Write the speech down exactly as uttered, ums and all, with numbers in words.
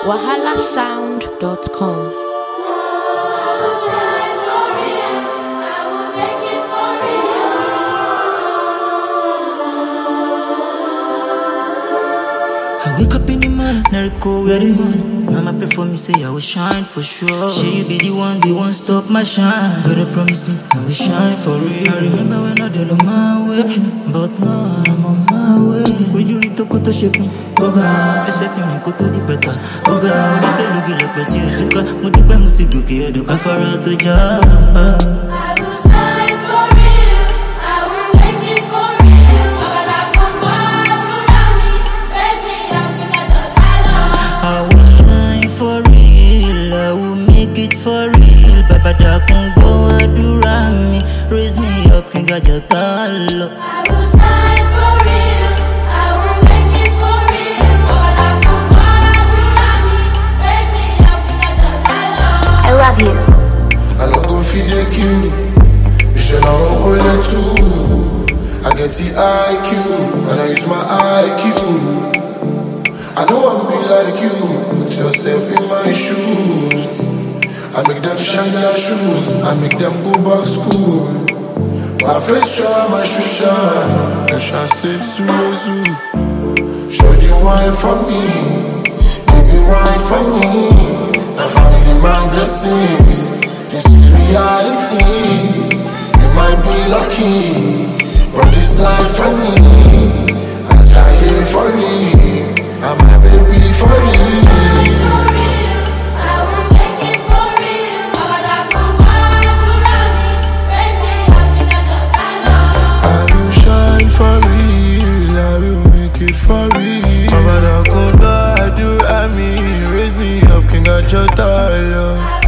wahala sound dot com. I wake up in the morning, I recall where the morning. Mama pray for me, say I will shine for sure. She you be the one, the one stop my shine. God promise me, I will shine for real. I remember when I don't know my way, but now I'm on my way. When you need to go to shake me, oh God, I said to me, go to the better. Oh God, I don't look like but you took a Mudu Bamuti Guki, I do Kafara to job. I will shine for real, I will make it for real. I will shine for real, I will make it for real. Baba da kungo adura mi, raise me up, kinga jatalo. I will shine for real, I will make it for real. Baba da kungo adura mi, raise me up, kinga jatalo. I love you. I no go feed the queue, you shall not hold it too. I get the I Q, and I use my I Q. I don't want to be like you, put yourself in my shoes. I make them shine their shoes, I make them go back school. My face shine, my shoes shine. The shine says to you, show you why for me, baby why for me. My family, my blessings, this is reality. You might be lucky, but this life for me, I die here for me. I'm my baby for real. I will make it for real. Baba da kungo adura mi, raise me up, kinga jatalo. I will shine for real. I will make it for real. Baba da kungo adura mi, raise me up, kinga jatalo.